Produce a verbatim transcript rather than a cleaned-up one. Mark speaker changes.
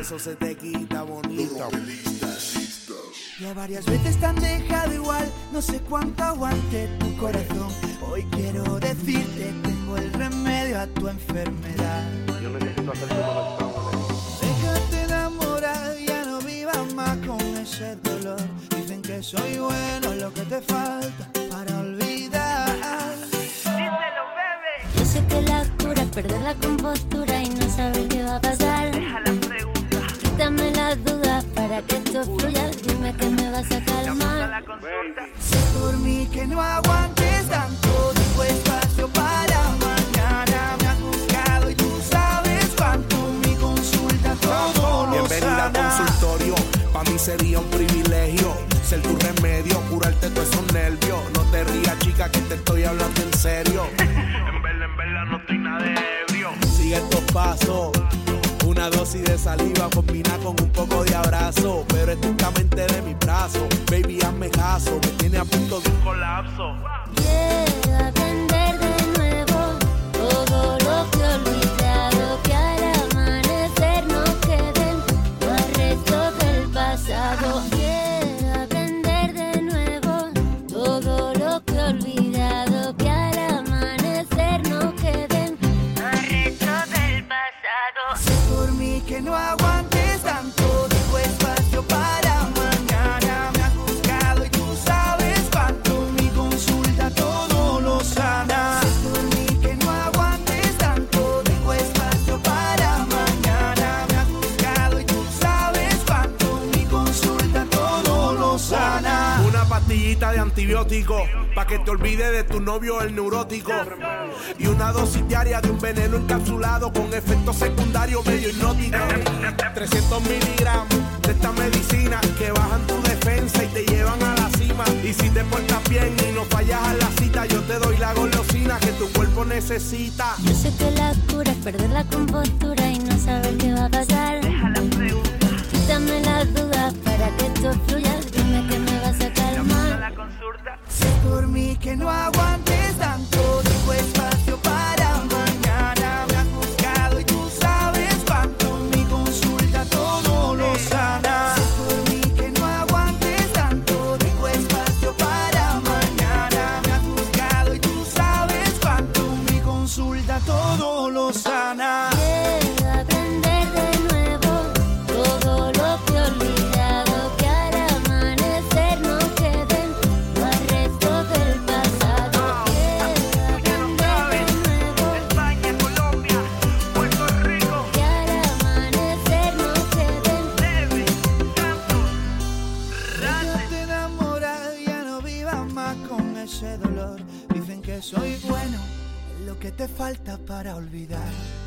Speaker 1: eso se te quita bonito.
Speaker 2: Ya varias veces te han dejado igual, no sé cuánto aguante tu corazón. Hoy quiero decirte, tengo el remedio a tu enfermedad.
Speaker 3: Yo necesito hacer como lo estamos.
Speaker 2: Déjate enamorar, ya no vivas más con ese dolor. Dicen que soy bueno, lo que te falta para olvidar.
Speaker 4: Díselo, bebé.
Speaker 5: Yo sé que la cura es perder la compostura y no saber qué va a pasar.
Speaker 4: Deja la pregunta.
Speaker 5: Quítame las dudas para que esto fluya. Dime que me vas a
Speaker 4: Llama a
Speaker 5: calmar.
Speaker 4: la consulta.
Speaker 2: Sé por mí que no aguantes tanto, tengo espacio para mañana. Me has buscado y tú sabes cuánto mi consulta todo lo
Speaker 1: Bienvenida al
Speaker 2: sana.
Speaker 1: consultorio, pa' mí sería un privilegio ser tu remedio, curarte todos esos nervios. No te rías, chica, que te estoy hablando en serio.
Speaker 4: En verdad, en verdad no estoy nada de ebrio.
Speaker 1: Sigue estos pasos, una dosis de saliva combina con un poco de abrazo, pero estrictamente de mi brazo. Baby, hazme caso, me tiene a punto de un
Speaker 4: Colapso.
Speaker 5: Quiero aprender de nuevo todo lo que he olvidado. Que al amanecer no queden los restos del pasado. Quiero aprender de nuevo todo lo que he olvidado. Que al amanecer no queden los restos del pasado.
Speaker 2: Sé por mí que no aguantes tanto, tengo espacio para mañana. Me has buscado y tú sabes cuánto mi consulta todo lo sana. Sé por mí que no aguantes tanto, tengo espacio para mañana. Me has buscado y tú sabes cuánto mi consulta todo lo sana.
Speaker 1: una pastillita de antibiótico, pa' que te olvides de tu novio el neurótico. Y una dosis diaria de un veneno encapsulado con efectos secundarios medio hipnóticos. trescientos miligramos de esta medicina que bajan tu defensa y te llevan a la cima. Y si te portas bien y no fallas a la cita, yo te doy la golosina que tu cuerpo necesita.
Speaker 5: Yo sé que la cura es perder la compostura y no saber qué va a pasar.
Speaker 4: Deja la pregunta.
Speaker 5: Quítame las dudas para que esto fluya. Dime que me vas a
Speaker 4: Llama a
Speaker 5: calmar.
Speaker 4: la consulta.
Speaker 2: Sé por mí que no aguantes tanto, tengo espacio para mañana. Me has buscado y tú sabes cuánto mi consulta todo lo sana. Sé por mí que no aguantes tanto, tengo espacio para mañana. Me has buscado y tú sabes cuánto mi consulta todo lo sana.
Speaker 5: Quiero aprender de nuevo todo lo que he olvidado. Que al amanecer no queden los restos del pasado. Quiero aprender de nuevo
Speaker 4: España, Colombia, Puerto Rico.
Speaker 5: que al amanecer no queden.
Speaker 4: Bebe, canto,
Speaker 2: Déjate enamorar, ya no vivas más con ese dolor. Dicen que soy bueno, lo que te falta para olvidar.